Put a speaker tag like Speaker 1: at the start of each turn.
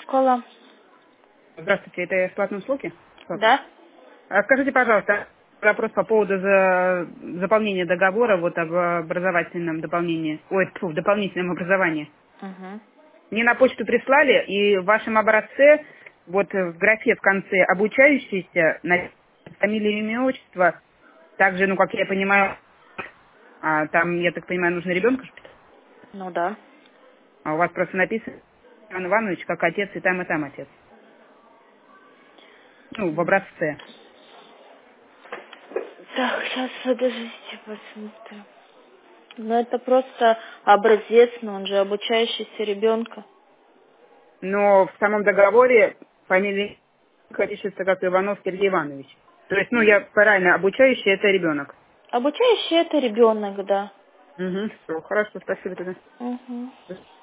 Speaker 1: школа.
Speaker 2: Здравствуйте, это платные услуги?
Speaker 1: Да?
Speaker 2: Скажите, пожалуйста, вопрос по поводу заполнения договора вот об образовательном дополнении, в дополнительном образовании.
Speaker 1: Угу.
Speaker 2: Мне на почту прислали, и в вашем образце, вот в графе в конце обучающиеся, на фамилия, имя, отчество, также, ну, как я понимаю, там, я так понимаю, нужно ребенка,
Speaker 1: Ну да.
Speaker 2: а у вас просто написано Иван Иванович как отец, и там отец. Ну, в образце.
Speaker 1: Так, сейчас подождите, посмотрим. Ну это просто образец, но он же обучающийся ребенка.
Speaker 2: Но в самом договоре фамилия пишется как Иванов Сергей Иванович. То есть, ну, я правильно, обучающий это ребенок.
Speaker 1: Обучающий это ребенок, да.
Speaker 2: Угу, все, хорошо, спасибо тогда.
Speaker 1: Угу.